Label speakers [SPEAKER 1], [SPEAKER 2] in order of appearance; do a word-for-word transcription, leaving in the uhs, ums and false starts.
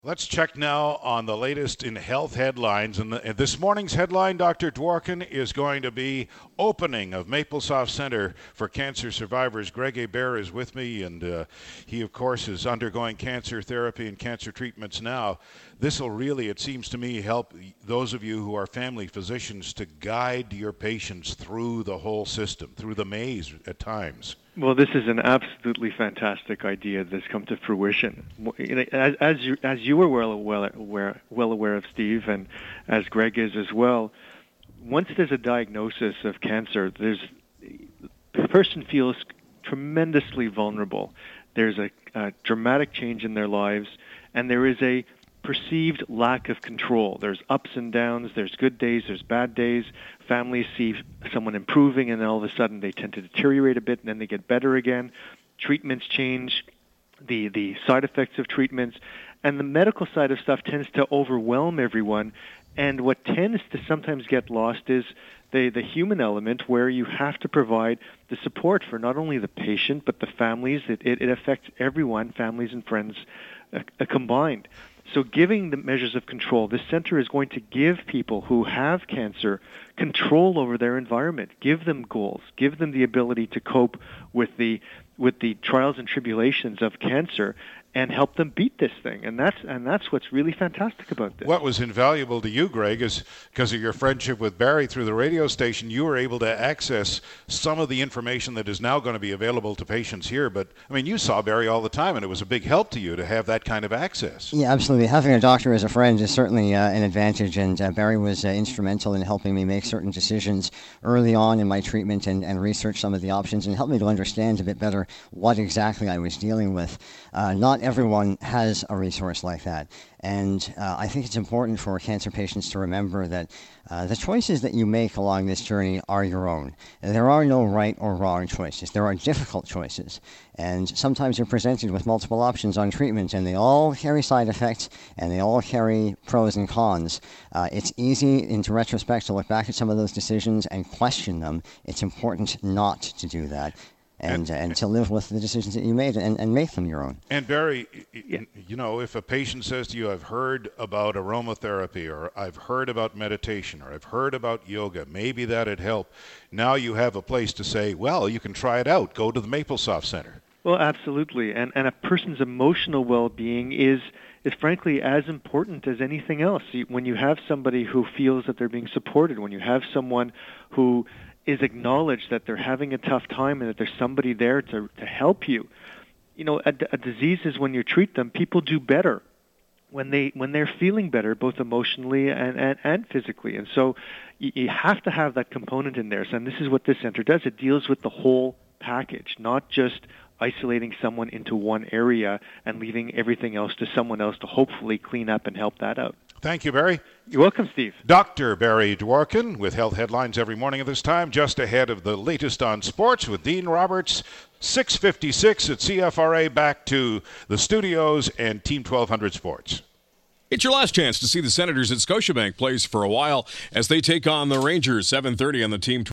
[SPEAKER 1] Let's check now on the latest in health headlines. And, the, and this morning's headline, Doctor Dworkin, is going to be opening of Maplesoft Center for Cancer Survivors. Greg Hebert is with me, and uh, he, of course, is undergoing cancer therapy and cancer treatments now. This will really, it seems to me, help those of you who are family physicians to guide your patients through the whole system, through the maze at times.
[SPEAKER 2] Well, this is an absolutely fantastic idea that's come to fruition. As, as you as you were well, well aware well aware of, Steve, and as Greg is as well, once there's a diagnosis of cancer, there's the person feels tremendously vulnerable. There's a, a dramatic change in their lives, and there is a perceived lack of control. There's ups and downs, there's good days, there's bad days. Families see someone improving, and then all of a sudden they tend to deteriorate a bit, and then they get better again. Treatments change, the, the side effects of treatments, and the medical side of stuff tends to overwhelm everyone. And what tends to sometimes get lost is the, the human element, where you have to provide the support for not only the patient, but the families. It, it, it affects everyone, families and friends uh, uh, combined. So giving the measures of control, this center is going to give people who have cancer control over their environment, give them goals, give them the ability to cope with the with the trials and tribulations of cancer, and help them beat this thing. And that's and that's what's really fantastic about this.
[SPEAKER 1] What was invaluable to you, Greg, is because of your friendship with Barry through the radio station, you were able to access some of the information that is now going to be available to patients here. But, I mean, you saw Barry all the time, and it was a big help to you to have that kind of access.
[SPEAKER 3] Yeah, absolutely. Having a doctor as a friend is certainly uh, an advantage, and uh, Barry was uh, instrumental in helping me make certain decisions early on in my treatment and, and research some of the options and help me to understand a bit better what exactly I was dealing with. Uh, not everyone has a resource like that. And uh, I think it's important for cancer patients to remember that uh, the choices that you make along this journey are your own. There are no right or wrong choices. There are difficult choices. And sometimes you're presented with multiple options on treatment, and they all carry side effects, and they all carry pros and cons. Uh, it's easy, in retrospect, to look back at some of those decisions and question them. It's important not to do that. And, and, and to live with the decisions that you made and, and make them your own.
[SPEAKER 1] And Barry, you know, if a patient says to you, I've heard about aromatherapy, or I've heard about meditation, or I've heard about yoga, maybe that'd help. Now you have a place to say, well, you can try it out. Go to the Maplesoft Center.
[SPEAKER 2] Well, absolutely. And, and a person's emotional well-being is is frankly as important as anything else. When you have somebody who feels that they're being supported, when you have someone who is acknowledged that they're having a tough time and that there's somebody there to, to help you. You know, a, a disease is when you treat them, people do better when, they, when they're feeling better, both emotionally and, and, and physically. And so you, you have to have that component in there. So, and this is what this center does. It deals with the whole package, not just isolating someone into one area and leaving everything else to someone else to hopefully clean up and help that out.
[SPEAKER 1] Thank you, Barry.
[SPEAKER 2] You're welcome, Steve.
[SPEAKER 1] Doctor Barry Dworkin with Health Headlines every morning at this time, just ahead of the latest on sports with Dean Roberts. six fifty-six at C F R A, back to the studios and Team twelve hundred Sports.
[SPEAKER 4] It's your last chance to see the Senators at Scotiabank Place for a while as they take on the Rangers, seven thirty on the Team